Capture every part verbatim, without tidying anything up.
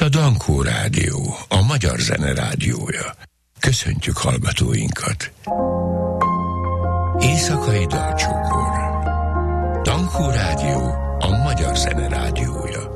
a Dankó Rádió, a magyar zene rádiója. Köszöntjük hallgatóinkat! Éjszakai dalcsokor. Dankó Rádió, a magyar zene rádiója.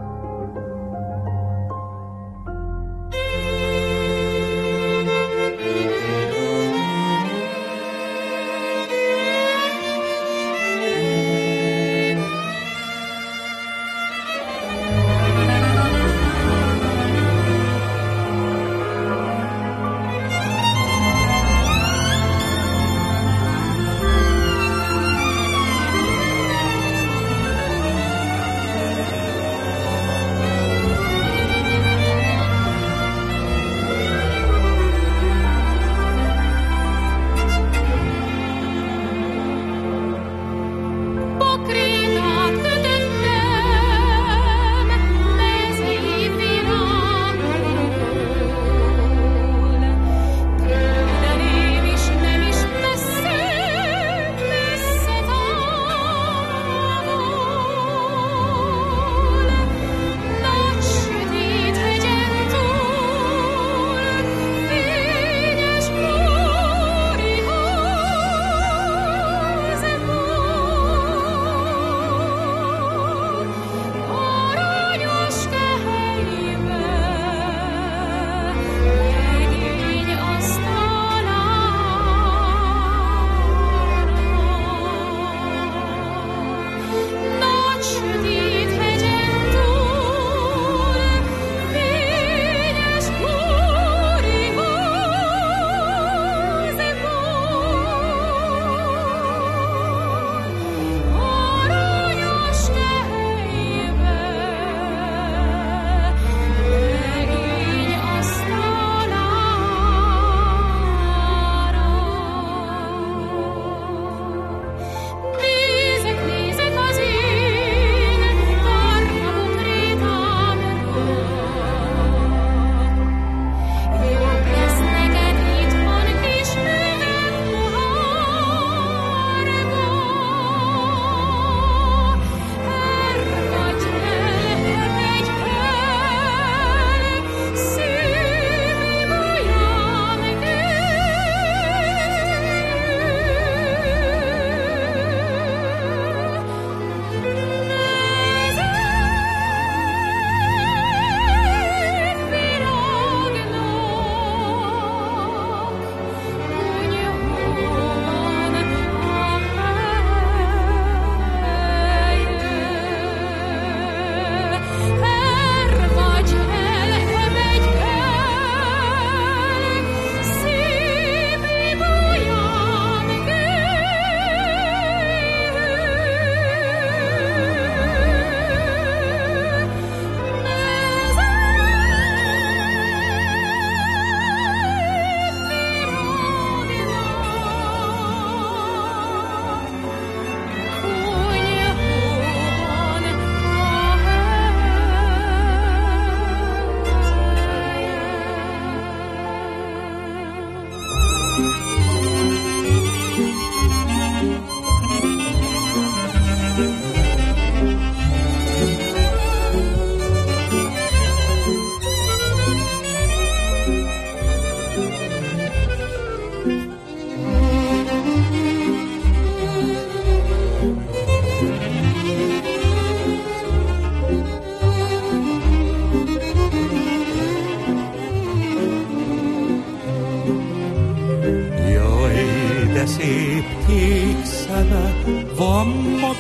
Van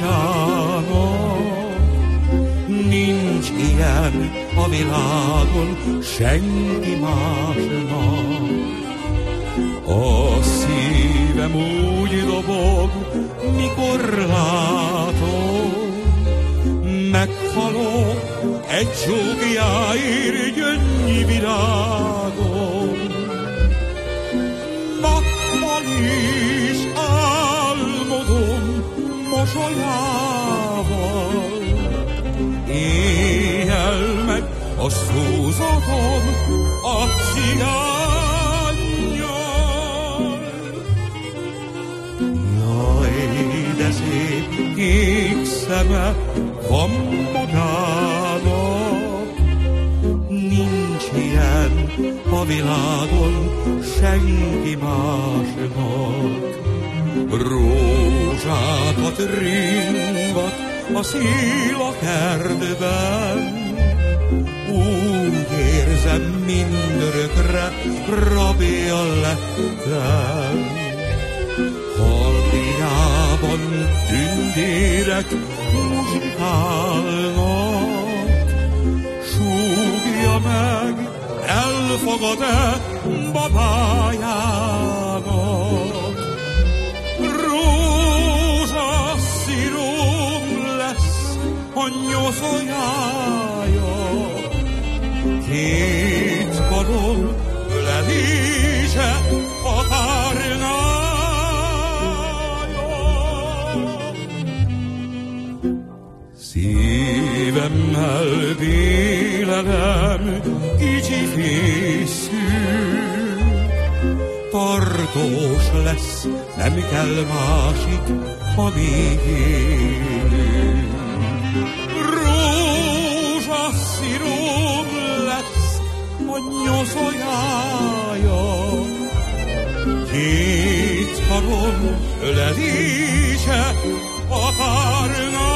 magának, nincs ilyen a világon senki másnak. A szívem úgy dobog, mikor látom, meghalok egy csókjáért gyönnyi virágon. Nappal is álmodom mosolyával, éjjel meg a szózatom a cigánnyal. Jaj, de szép kék szeme van magának, nincs ilyen a világon senki másnak. Rózsákat ringat a szél a kertben, úgy érzem mindörökre rabja lettem. Haldiában tündérek muzsikálnak, súgja meg, elfogad-e babájának. Rózsaszírom lesz a nyoszójája, két karom ölelése a párnája. Szívemmel vélelem kicsi fészül, tartós lesz, nem kell másik, amíg élünk. Rózsaszírom lesz a nyoszójája, két karom ölelése a párnája.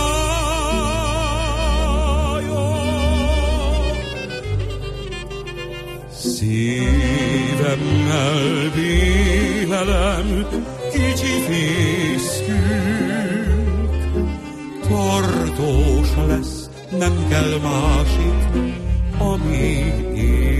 Szívemmel vélelem kicsi fészkünk, tartós lesz, nem kell másik, amíg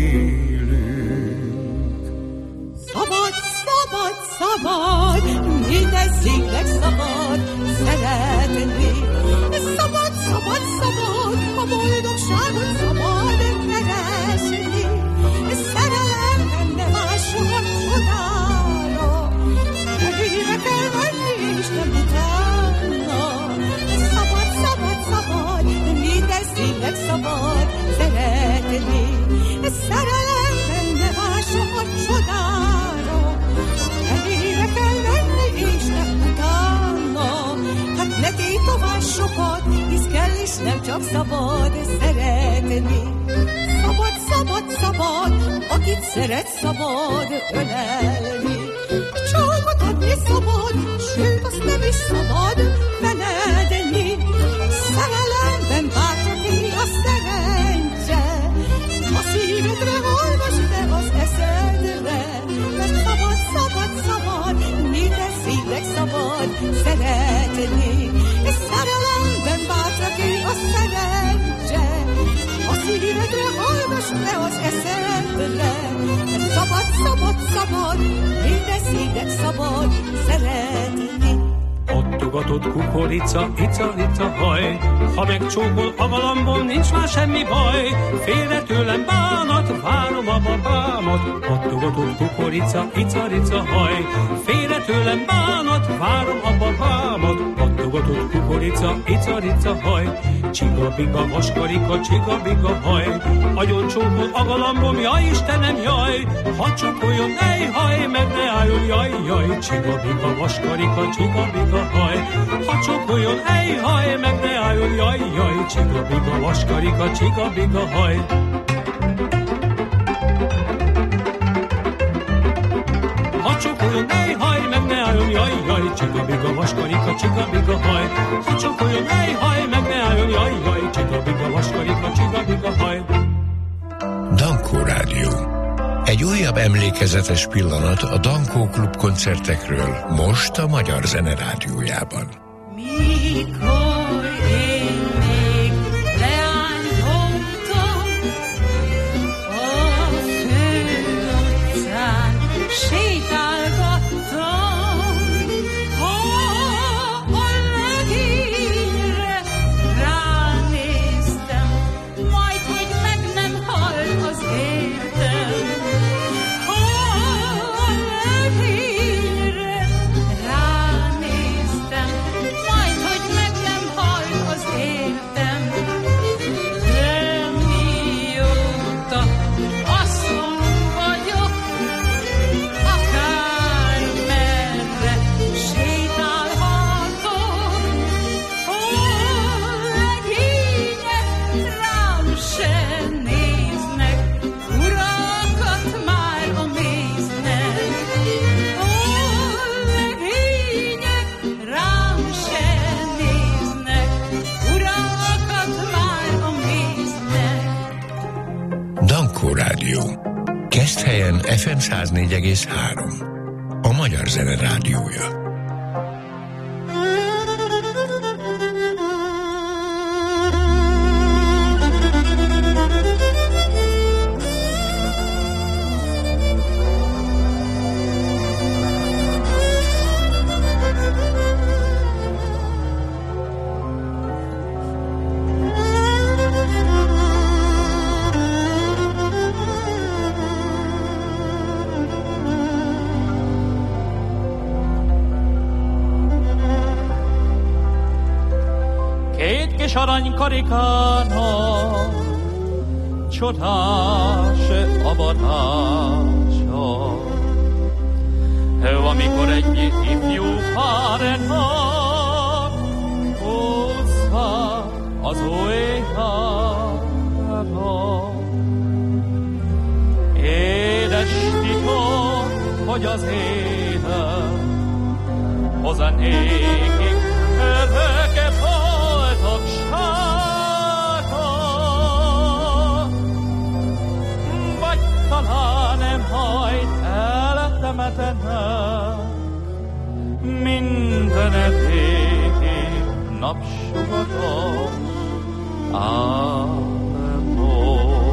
élünk. Szabad, szabad, szabad, minden szívnek szabad szeretni. Szabad, szabad, szabad, a boldogságot szabad keresni. Szerelem benne másokat csodára, előre kell menni és nem utána. Szabad, szabad, szabad, minden szívnek szabad szeretni. Szerelem benne másokat csodára, előre kell menni és nem utána. Hát ne tétovás sokat, hisz kell és nem csak szabad szeretni. Szabad, szabad, szabad, akit szeret szabad ölelni. Csókot adni szabad, sőt azt nem is szabad feledni. Szerelemben bárki a szerencse, a szívedre hallgass, de az eszedre. Mert szabad, szabad, szabad, minden szívnek szabad szeretni. És szerelemben bárki a szerencse, a szívedre hallgass, le az eszedre. Szabad, szabad, szabad, minden szívnek szabad szeretni. Adtogatott kukorica, ica, ica, haj, ha megcsókol a galambom, nincs már semmi baj. Félre tőlem bánat, várom a babámat. Adtogatott kukorica, ica, ica, haj, félre tőlem bánat, várom a babámat. Adtogatott kukorica, ica, ica, haj, csiga-biga, vaskarika, csiga-biga, haj. Agyon csókol a galambom, jaj Istenem, jaj, ha csókoljon, ej, haj, meg ne álljon, jaj, jaj, csiga-biga, vaskarika, csiga-biga, haj, ha csókoljon, ej, haj, meg ne álljon, jaj, jaj, csiga-biga, vaskarika, csiga-biga, haj. Ha csókoljon, ej, haj, meg ne álljon, jaj, jaj, csiga-biga, vaskarika, csiga-biga, haj. Ha csókoljon, ej, haj, meg ne álljon, jaj, jaj, csiga-biga, vaskarika, csiga-biga, haj. Dankó Rádió. Egy újabb emlékezetes pillanat a Dankó Klub koncertekről, most a Magyar Zene Rádiójában. Mikor én még leányoltam a főutcán, sétálgattam, ha a legényre ránéztem, majd hogy meg nem halt az értem. Ha a legényre ránéztem, helyen ef em száz négy egész három. A Magyar Zene Rádiója. és aranykarikánnak csodás avatása. Amikor egy ifjú párnak hozza az ójjára, édes titok, hogy az élet hozzá nékik öröke boldogsága, vagy talán nem hajt eltemetenek minden edégi napsugaros álmot.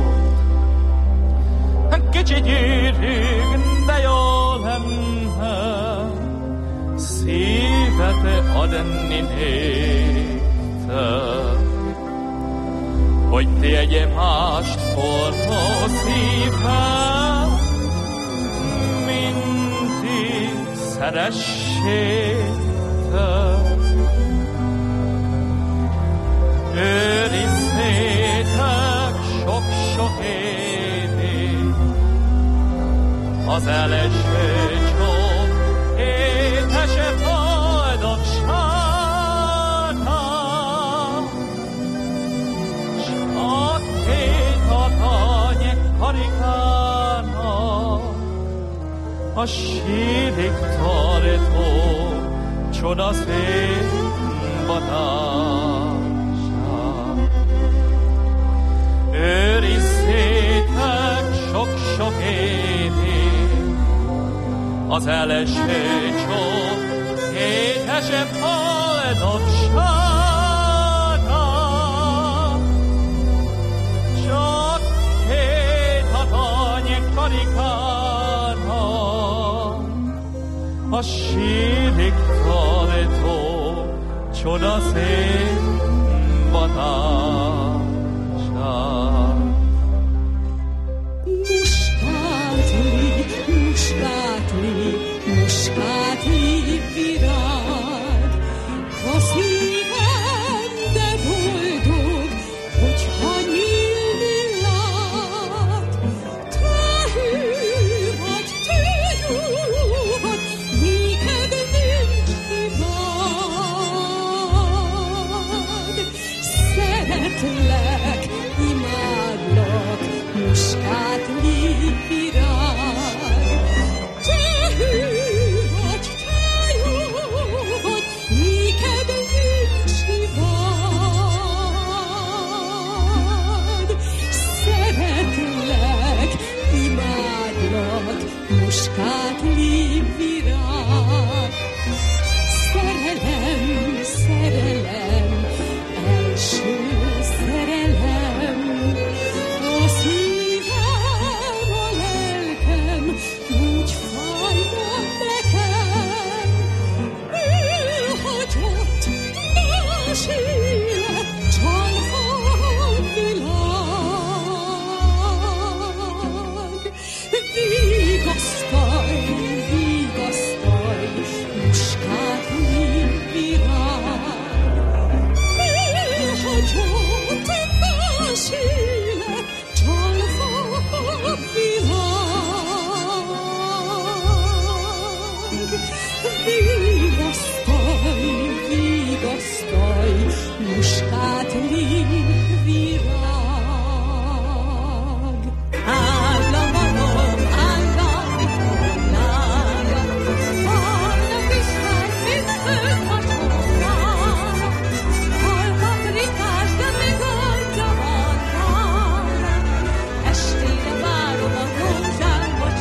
Kicsi gyűrűk, de jó lenne szívet adni néktek, hogy ti egy mást forró szívvel mindig szeressétek. Őrizzétek sok-sok évig az első csók étese boldogságát, s a két hatany karikának a sírig tartó csodaszép vadását. Őrizzétek sok-sok évig az első csók étese boldogságát, csak két hatany karikának a sírig tartó csodaszép vadását. Muskátli, muskátli virág, a szívem de boldog, hogyha nyílni lát. Te hű vagy, te jó vagy, néked nincs hibád. Szeretlek, imádlak, muskátli virág. Muskátli virág, szerelem, szerelem, első szerelem, a szívem, a lelkem, úgy fájna nekem, elhagyott más élet, csalva a világ. Vigasztalj, vigasztalj, muskátli virág, elhagyott más élet, csalva a világ. Vigasztalj, vigasztalj, muskátli virág. Állam alom, állam lága, annak is már mindent hasonlál. Halpaprikás, de még arca van rám, estére várom a rózsámot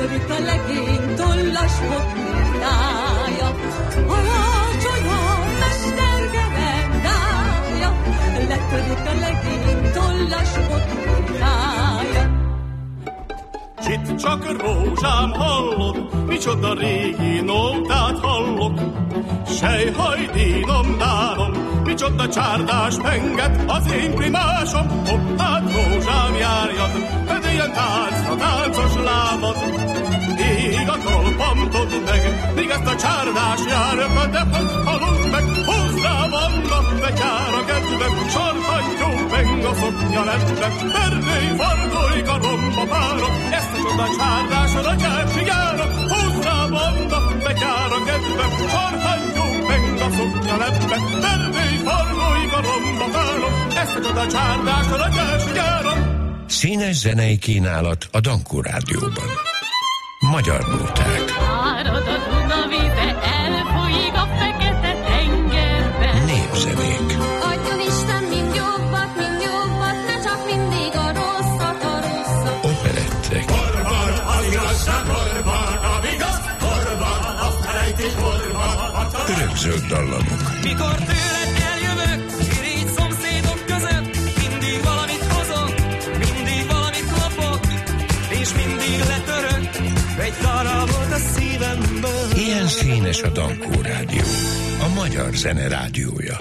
letörik a legény tollas botnitája, alacsony a mestergerendája, letörik a legény tollas botnitája. Csit csak rózsám hallod, micsoda régi nótát hallok. Sejhajdínom dánom, micsoda csárdás penget az én primásom. Hopp, hát rózsám járjad, ödéljen táncra táncos lábad. Ég a tolpam tudd meg, míg ezt a csárdás járjakat, de hogy halunk meg, húzd rá vannak, betyár a kedvem, sarkadjó peng a szoknya ledbe. Erdély, fardolj, garomba párok, ezt a csoda csárdásra gyártsig járok. Húzd rá vannak, betyár a kedvem, sarkadjó peng a szoknya ledbe. Erdély, fardolj, garomba párok, ezt a csoda csárdásra gyártsig járok. Színes zenei kínálat a Dankó Rádióban. Magyar nóták. Árad a Duna víze, elfolyik a fekete tengerbe. Népzenék. Adjon Isten mind jobbat, mind jobbat, ne csak mindig a rosszat, a rosszat. Operettek. Horban az igazság, horban a vigaz, horban a felejtés, horban a tanács. Örökzöld dallamok. Mikor tőled eljövök, irigy szomszédok között, mindig valamit hozok, mindig valamit lopok, és mindig letörök egy darabot a szívemből. Ilyen színes a Dankó Rádió, a magyar zene rádiója.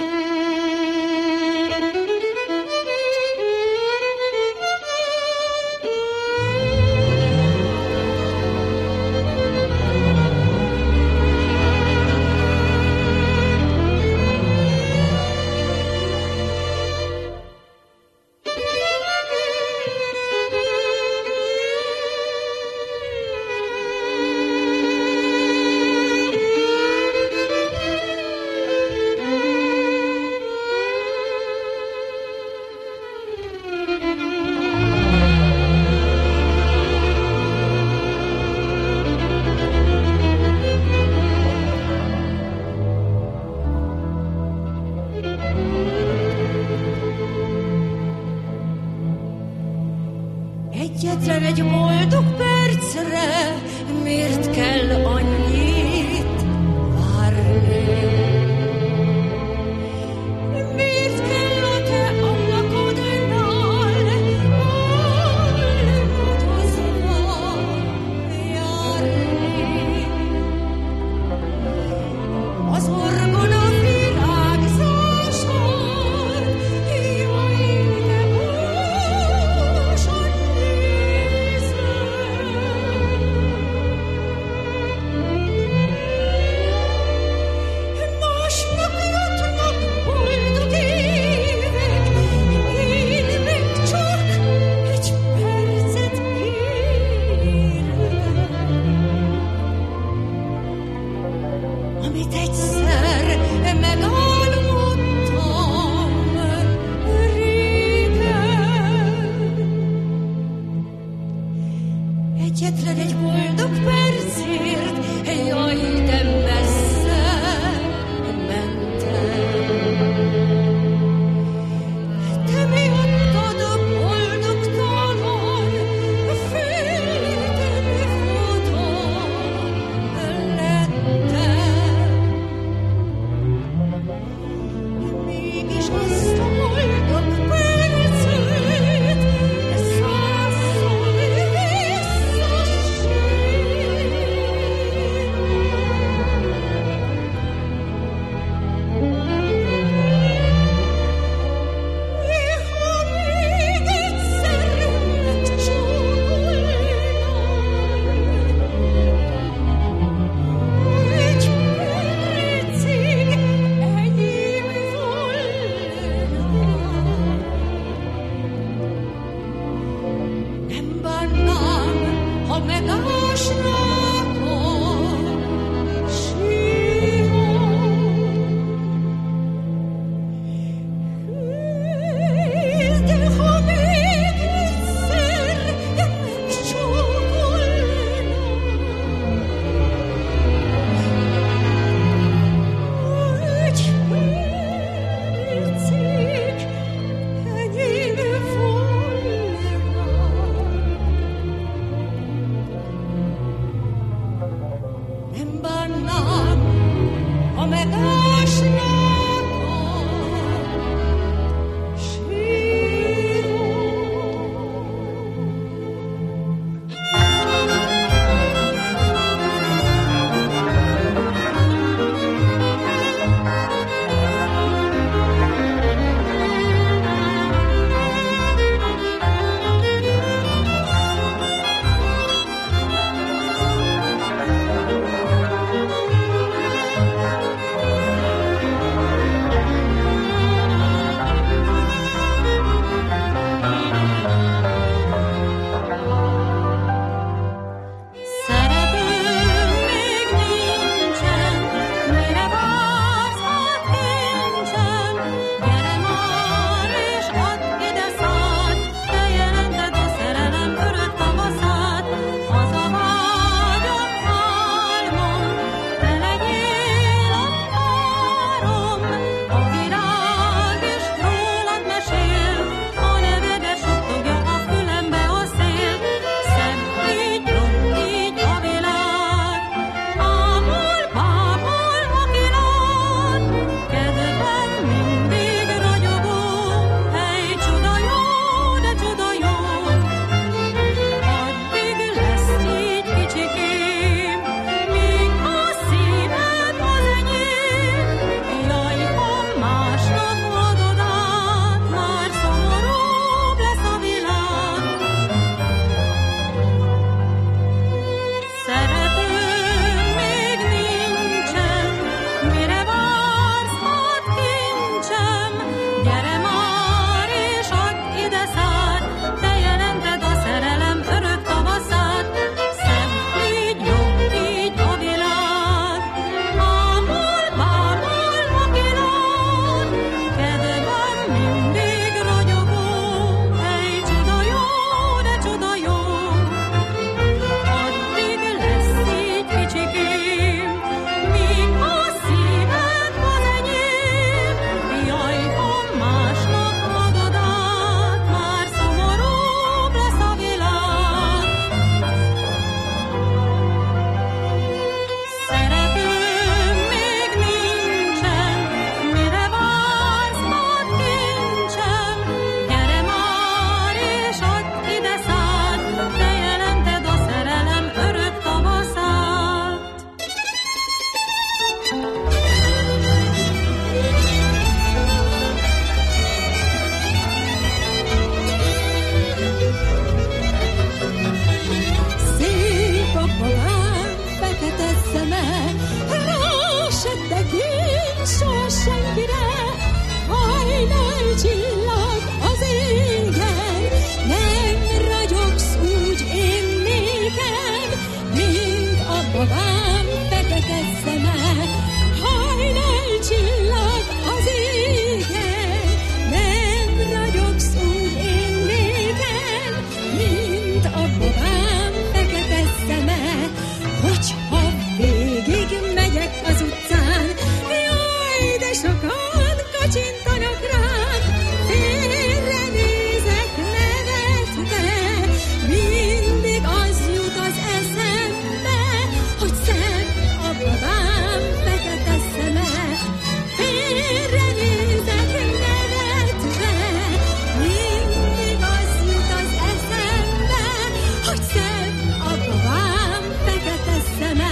Egyetlen egy boldog percre miért kell annyit várni? Miért kell a te ablakodnál álmodozva járni? Az orgona virágzásán, jaj, de búsan másnak jutnak boldog évek, én meg csak egy percet kérek, amit egyszer megálmodtam régen. Egyetlen egy boldog percért, jaj, de messze mentem. Te miattad boldogtalan, féltem futam lettem. Mégis azt a boldog percet százszor babám fekete szeme, hajnal csillag az égen, nem ragyogsz úgy én néken, mint a babám fekete szeme, hogyha végig megyek az utcán, jaj, de sokan kacsintanak rám, félre nézek nevetve, mindig az jut az eszembe, hogy szebb a babám fekete szeme. Félre nézek nevetve, mindig az jut az eszembe, hogy szebb a babám fekete szeme.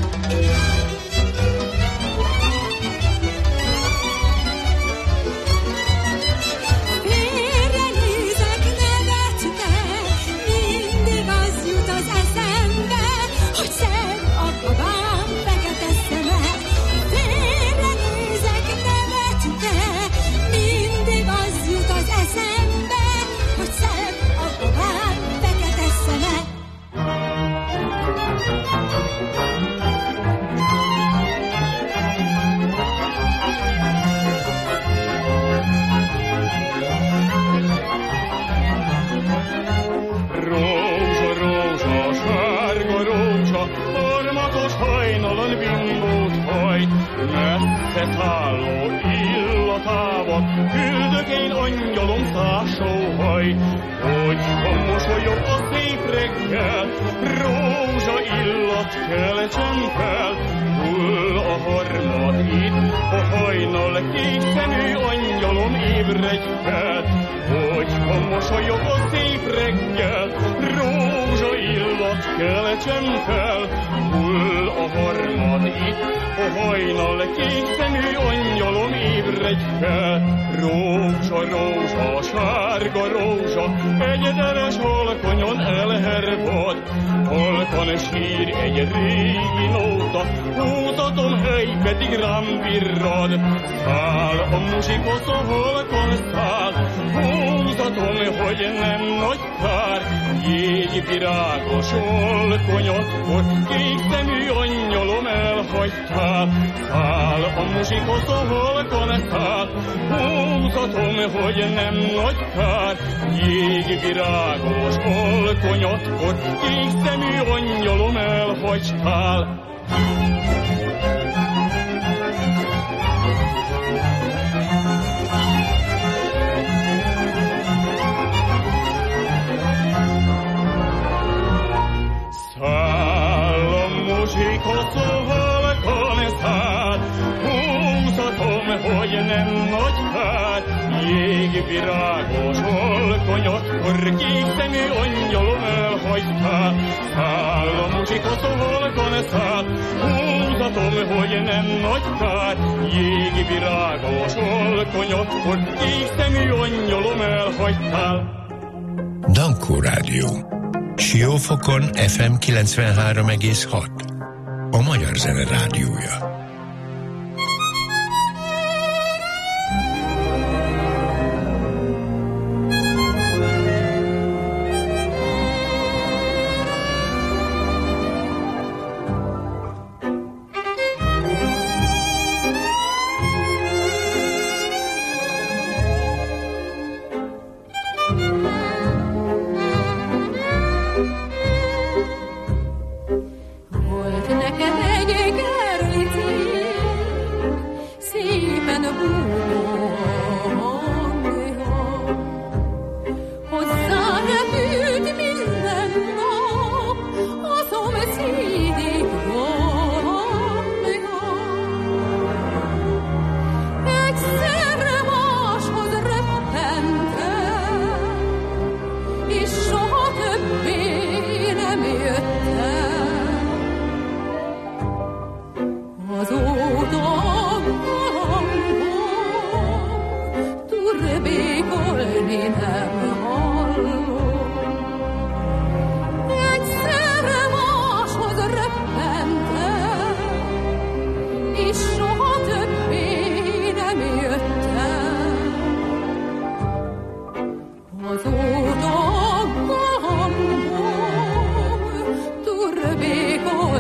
Álló illatában küldök én angyalom társóhaj, hogy mosolyog a szép reggel, rózsa illat kelecsen fel, hull a harmad itt, a hajnal kék szemű angyalom ébredj fel, hogy mosolyog a szép reggel, rózsa illat kelecsen fel, hull a harmad itt, a hajnal kék szemű angyalom ébredj fel. Rózsa, rózsa, sárga rózsa, egyedeles halkonyon elhervad, halkan sír egy régi nóta, mutatom hely pedig rám virrad. Száll a muzsikosz a halkan száll, mutatom, hogy nem nagy kár, jégvirágos halkonyatkor, kék szemű angyalom elhagytál. Száll a muzsikosz a halkan száll, mutatom, hogy nem nagy kár, jégvirágos halkonyatkor, kék szemű angyalom elhagytál. Száll a muzsikosz a halkan száll, mutatom, hogy nem nagy kár, jégvirágos halkonyatkor, kék szemű angyalom elhagytál. Száll a muzsikosz a halkan száll, mutatom, hogy nem nagy kár, jégvirágos halkonyatkor, kék szemű angyalom elhagytál. Dankó Rádió. Siófokon ef em kilencvenhárom egész hat. A Magyar Zene Rádiója. Volt neked egy kerületi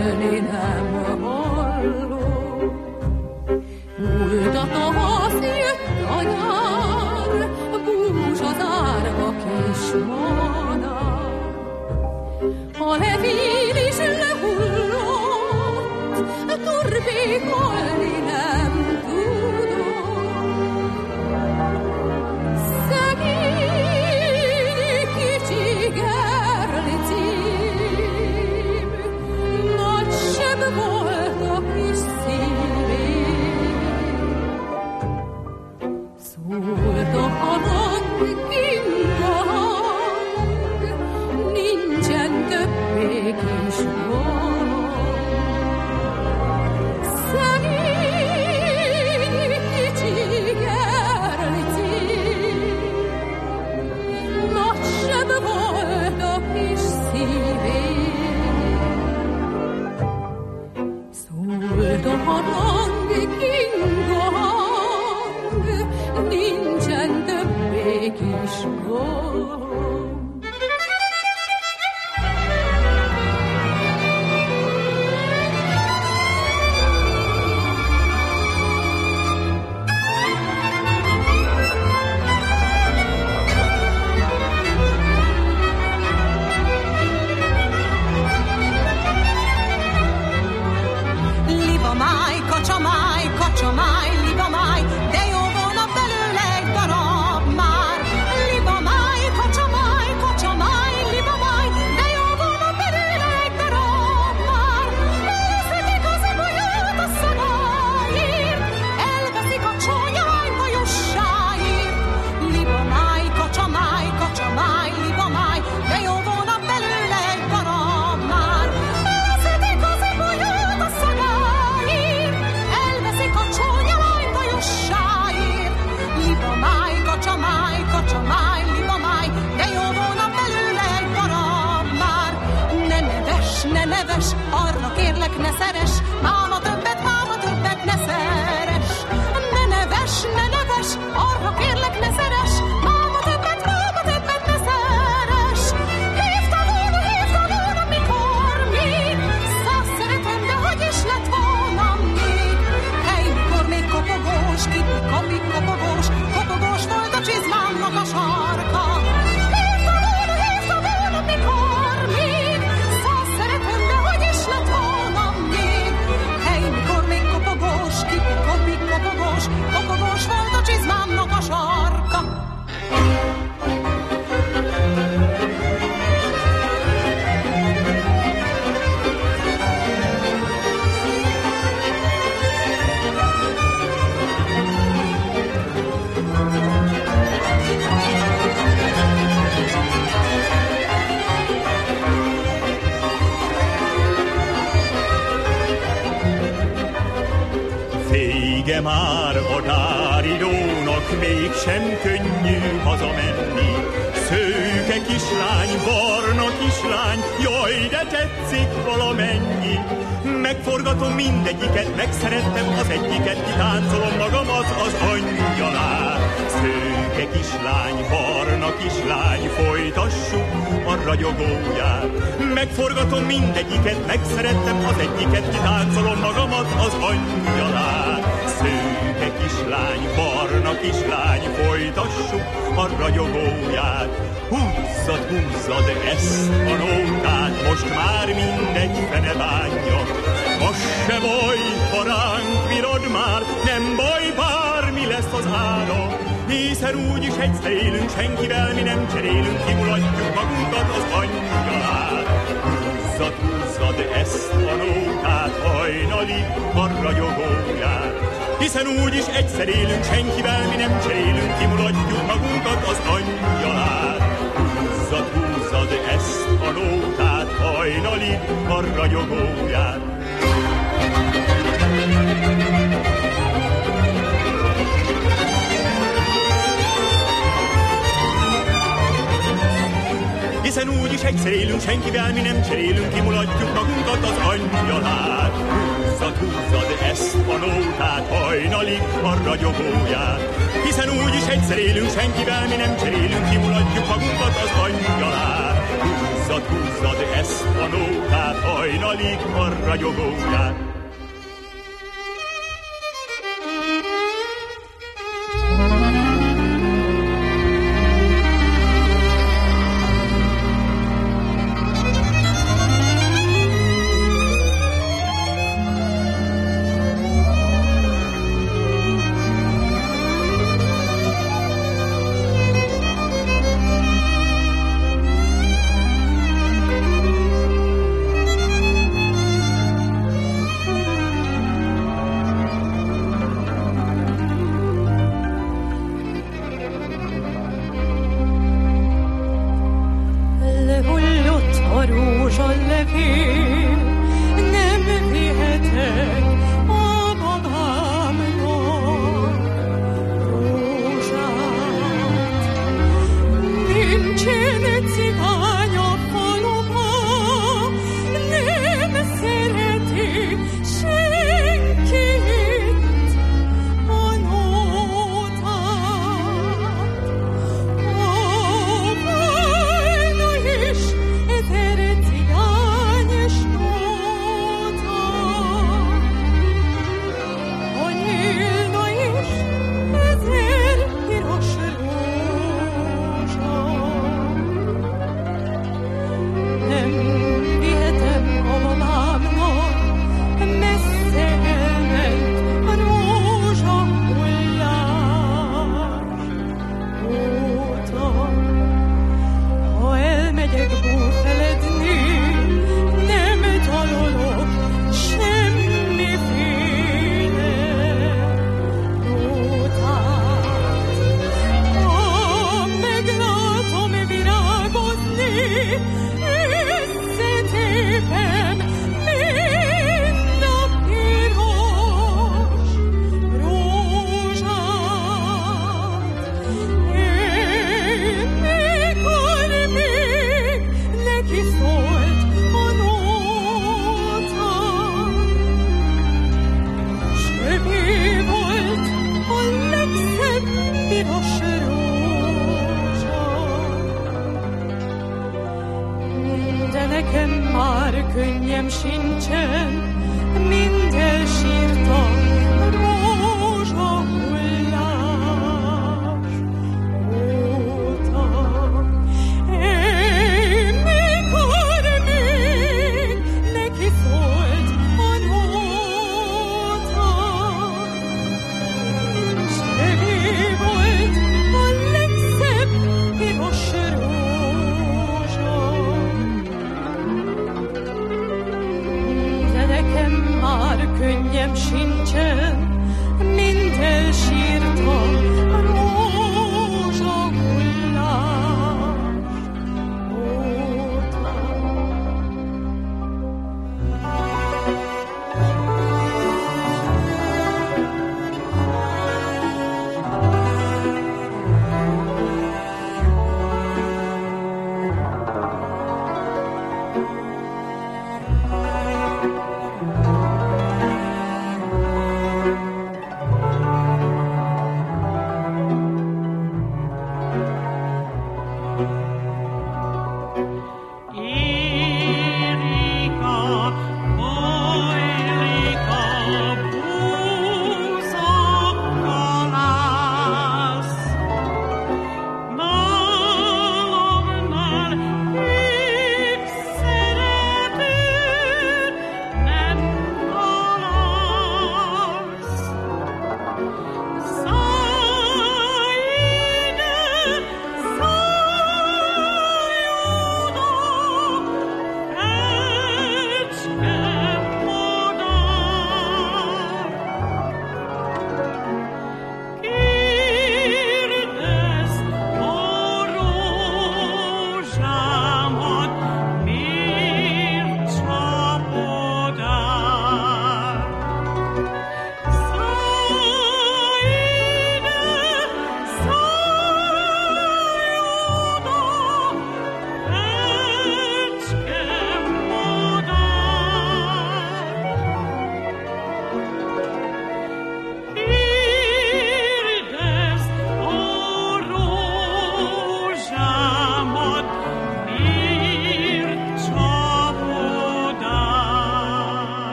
szólni nem hallok. Múltat a hasz, jött a nyár, búzsazárva kis madár. A levél is lehullott, turbékolni nem tudott. Szegény kicsi gerlicím, nagy seb volt a kis szívén. Szólt a harang, kinga hang, nincsen többé kis gond. Szegény kicsi gerlicím, nagy seb volt a kis szívén. Szólt a harang, kinga hang, nincsen többé kis gond. Libamáj, kacsamáj, kacsamáj, libamáj, de jó volna belőle egy darab már. Libamáj, kacsamáj, kacsamáj, libamáj, de jó volna belőle egy darab már. Elveszik az ibolyát a szagáért, elveszik a csónyalányt a jussáért. Libamáj, kacsamáj, kacsamáj, libamáj, de jó volna belőle egy darab már. Elveszik az ibolyát a szagáért, elveszik a csónyalányt a jussáért. Libamáj, kacsamáj, kacsamáj, libamáj, de jó volna belőle egy darab már. Ne neves, ne neves, arra kérlek ne szeres, máma többet, máma többet ne szeres. Ne neves, ne neves, arra kérlek ne szeres, máma többet, máma többet ne szeres. Hívta volna, hívta volna, mikor még, száz szeretem, de hogy is lett volna még. Hely, mikor még kopogós, kiki, kopi, kopogós, kopogós volt a csizmámnak a sarka. Hívta volna, hívta volna, mikor még, száz szeretem, de hogy is lett volna még. Hely, mikor még kopogós, kiki, kopi, kopogós, kopogós volt a csizmámnak a sarka. Vége már a dáridónak, mégsem könnyű hazamenni. Szőke kislány, barna kislány, jaj, de tetszik valamennyi. Megforgatom mindegyiket, megszerettem az egyiket, kitáncolom magamat az angyalát. Szőke kislány, barna kislány, folytassuk a ragyogóját. Megforgatom mindegyiket, megszerettem az egyiket, kitáncolom magamat az angyalát. Szőke kislány, barna kislány, folytassuk a ragyogóját. Húzzad, húzzad ezt a nótát, most már mindegy fene bánja. Az se baj, ha ránk virad már, nem baj, bármi lesz az ára. Hiszen úgyis egyszer élünk, senkivel mi nem cserélünk, kimulatjuk magunkat az angyalát. Húzzad, húzzad ezt a nótát, hajnalig a ragyogóját. Hiszen úgyis egyszer élünk, senkivel mi nem cserélünk, kimulatjuk magunkat az angyalát. Húzzad, húzzad ezt a nótát, hajnalig a ragyogóját. Hiszen úgyis egyszer élünk, senkivel mi nem cserélünk, kimulatjuk magunkat az angyalát. Húzzad, húzzad ezt a nótát, hajnalig a ragyogóját. Hiszen úgyis egyszer élünk, senkivel mi nem cserélünk, kimulatjuk magunkat az angyalát. Húzzad, húzzad, húzzad ezt a nótát, hajnalig a ragyogóját.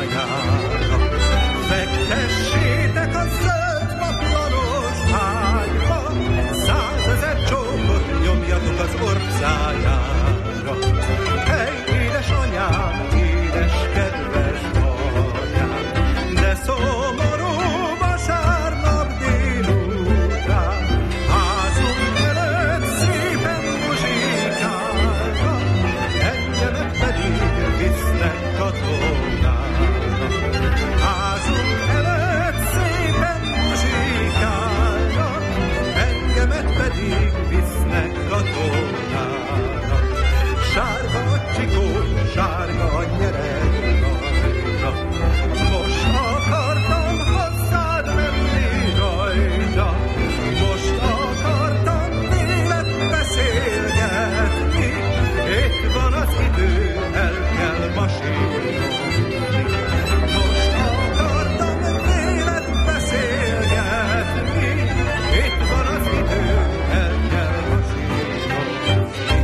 orcájára. Fektessétek a zöld papíronos ágyba, százezer csókot nyomjatok az orcájára. Hey, édesanyám, édes kedves anyám, de szomorú vasárnap délután, házunk előtt szépen muzsikálnak, engemet pedig visznek katonára. Házunk előtt szépen muzsikálnak, engemet pedig visznek katonára. Sárga a csikó, sárga a nyeregajra, most akartam hozzád menni rajta, most akartam téled beszélgetni, itt van az idő, el kell masírolni. Most akartam téled beszélgetni, itt van az idő, el kell masírolni.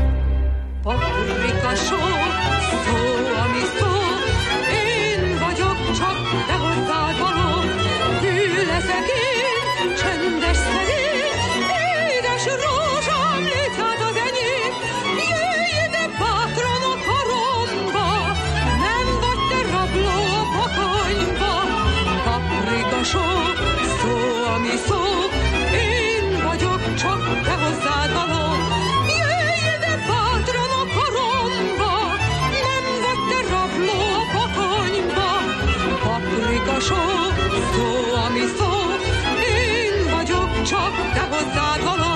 Paprika só, szó, ami szó, én vagyok csak, te hozzád való. Hű leszek én, csendes szerény, édes rózsám, légy hát az enyém. Jöjj ide bátran a karomba, nem vagy te rabló a pakonyba. Paprika só, szó, ami szó, én vagyok csak, te hozzád való. Jöjj ide bátran a karomba, nem vagy te rabló a pakonyba. Paprika só, szó, ami szó, én vagyok csak, te hozzád való.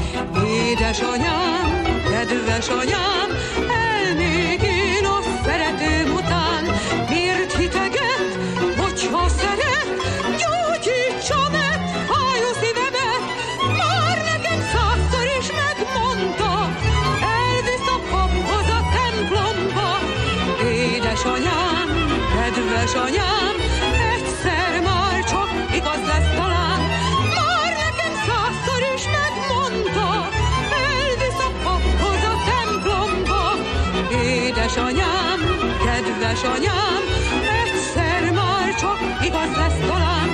Édesanyám, kedves anyám, elnék én a szeretőm után. Miért hiteget, hogyha szeret, gyógyítsa meg hájó szívemet. Már nekem százszor is megmondta, elvisz a paphoz a templomba. Édesanyám, kedves anyám, egyszer már csak igaz lesz talán. Már nekem százszor is megmondta, elvisz a paphoz a templomba. Édesanyám, kedves anyám, egyszer már csak igaz lesz talán.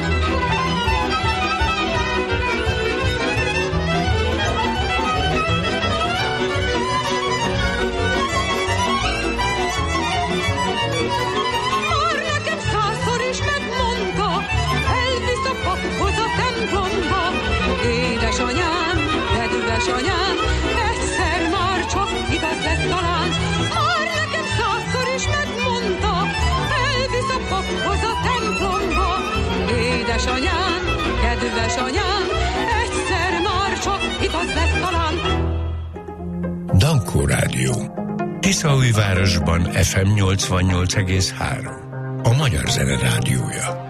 Már nekem százszor is megmondta, elvisz a paphoz a templomba. Édesanyám, kedves anyám, egyszer már csak igaz lesz talán. Már nekem százszor is megmondta, elvisz a paphoz a templomba. Édesanyám, kedves anyám, egyszer már csak igaz lesz talán. Dankó Rádió. Tiszaújvárosban ef em nyolcvannyolc egész három. A Magyar Zene Rádiója.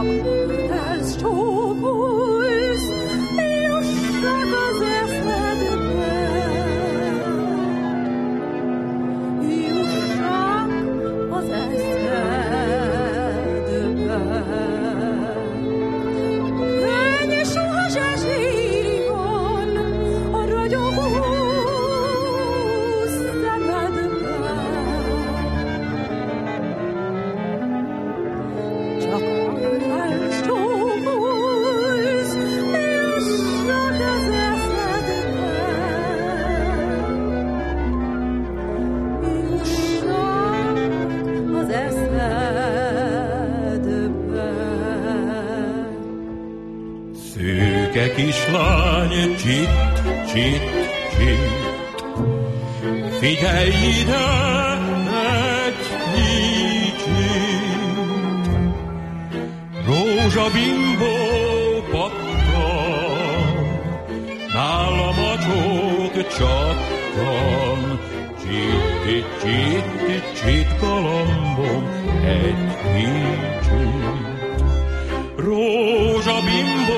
Kislány, csit, csit, csit, figyelj ide egy kicsit, rózsabimbó pattan, nálam a csók csattan, csit, csit, csit, galambom egy kicsit, rózsabimbó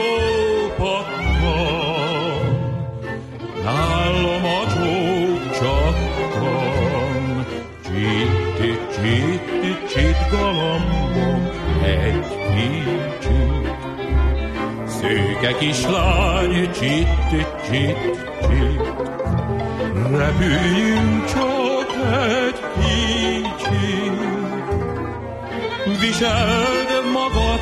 nálam a csók csattan, csit, csit, csit, galambom egy kicsit. Szőke kislány, csit, csit, csit, repüljünk csak egy kicsit, viseld magad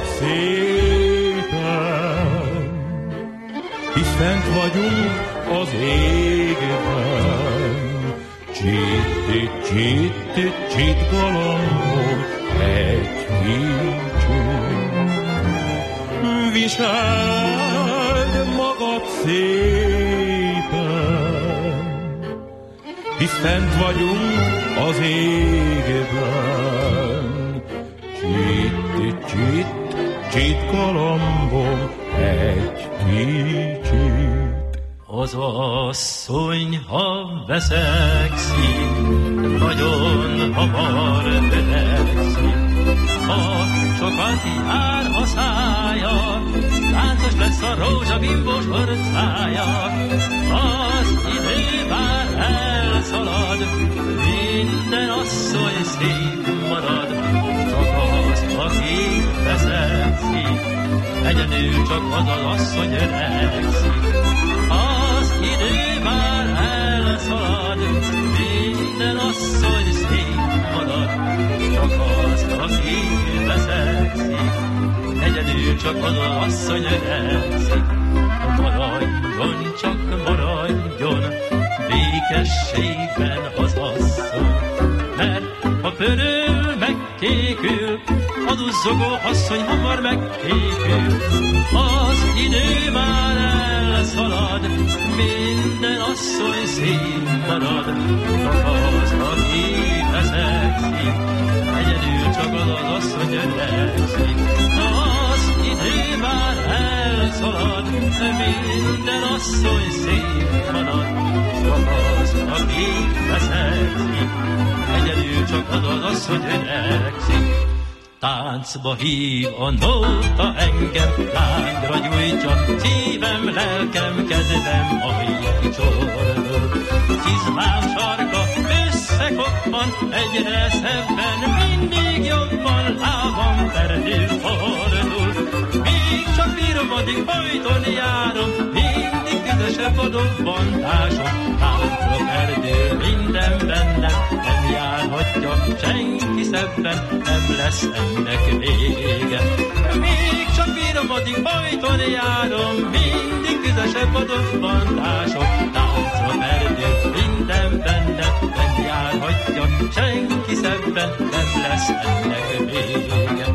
szépen, hisz fent vagyunk az égben. Csit, csit, csit, galambom egy kicsit, viseld magad szépen, hisz fent vagyunk az égben. Csit, csit, csit, galambom egy kicsit. Az asszony, ha veszekszik, nagyon hamar öregszik. Ha sokat jár a szája, táncos lesz a rózsabimbós orcája. Az idő már elszalad, minden asszony szép marad. Csak az, aki veszekszik, egyedül csak az az asszony öregszik. Idő már elszalad, minden asszony szép marad. Csak az, aki veszekszik, egyedül csak az az asszony öregszik. Maradjon, csak maradjon, békességben az asszony. Mert ha pöröl, megkékül, a duzzogó asszony hamar megkékül. Az idő már elszalad, minden asszony szép marad. Csak az, aki veszekszik, egyedül csak az az asszony öregszik. Az idő már elszalad, minden asszony szép marad. Csak az, aki veszekszik, egyedül csak az az asszony öregszik. Táncba hív a nóta engem, lángra gyújtja szívem, lelkem, kedvem, ahogy kicsordul. Csizmám sarka összekoppan, egyre szebben, mindig jobban, lábam perdül fordul. Még csak bírom, addig folyton járom, mindig közösebb a dobbantásom. Táncra perdül minden bennem, nem járhatja senki szebben, nem lesz ennek vége. Még csak bírom, addig folyton járom, mindig közösebb a dobbantásom. Táncra perdül minden bennem, nem járhatja senki szebben, nem lesz ennek vége.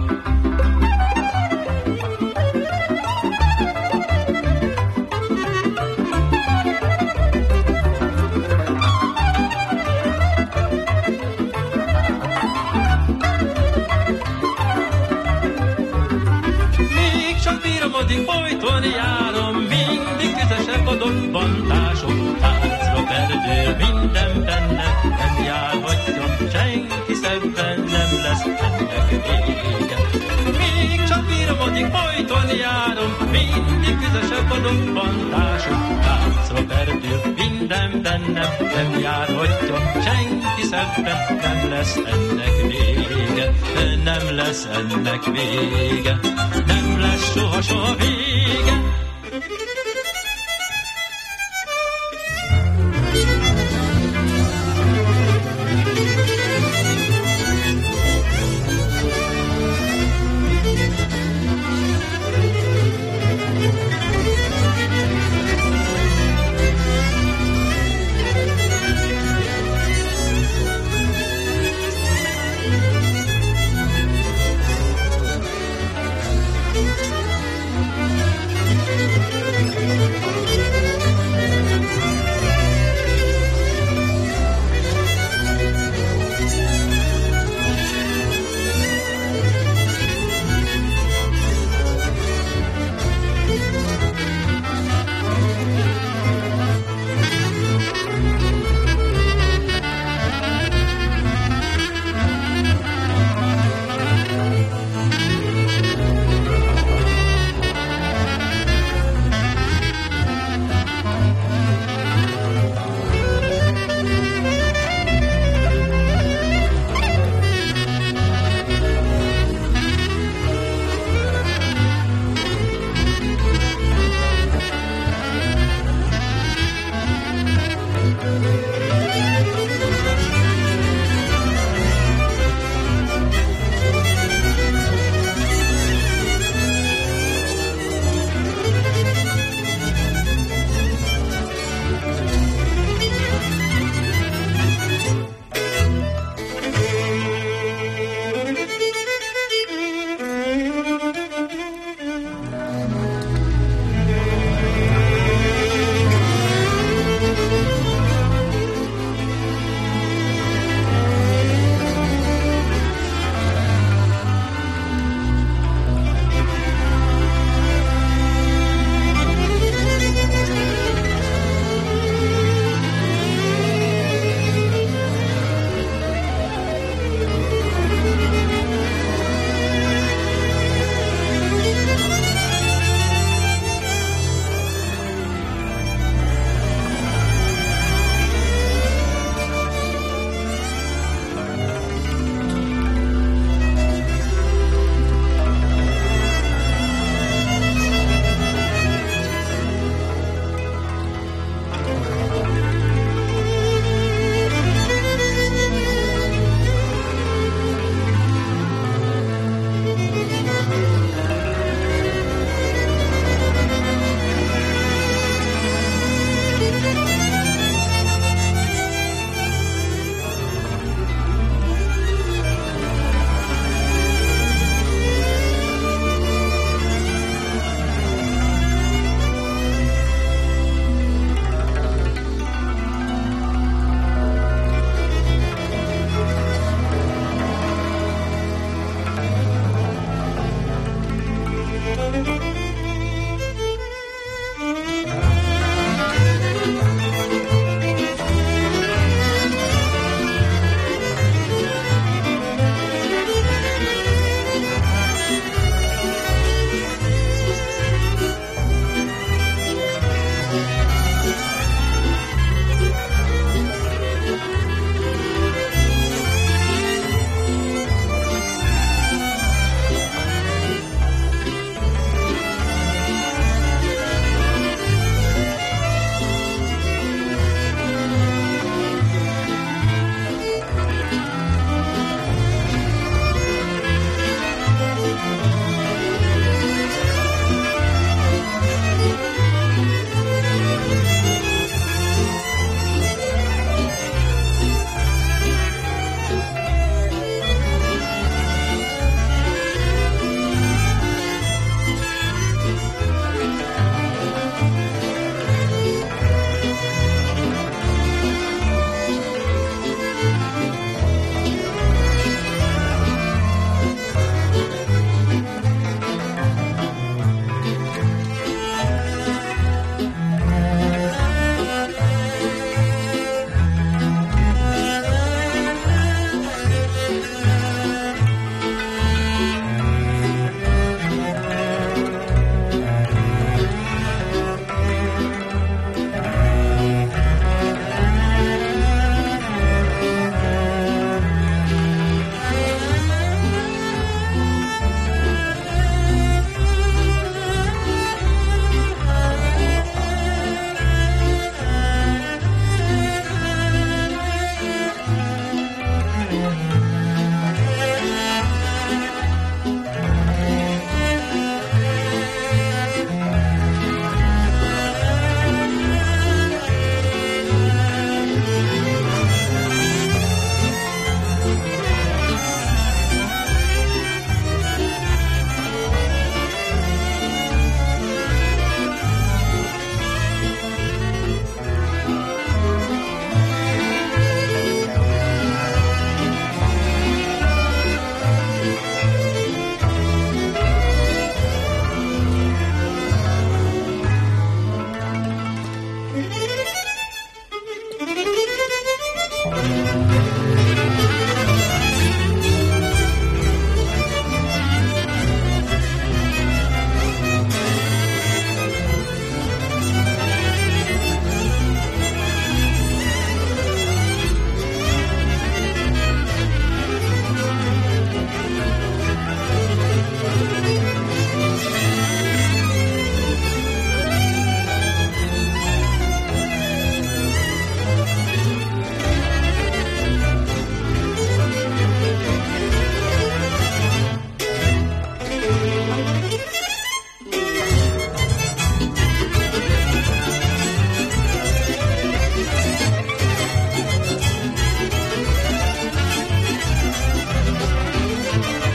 Addig folyton járom, mindig közösebb a dobbantásom. Táncra perdül minden bennem, nem járhatja senki szebben, nem lesz ennek vége. Még csak bírom, addig a dobbantások, táncra perdül minden bennem, nem járhatja senki szebben, nem lesz ennek vége, nem lesz ennek vége, nem lesz soha, soha vége.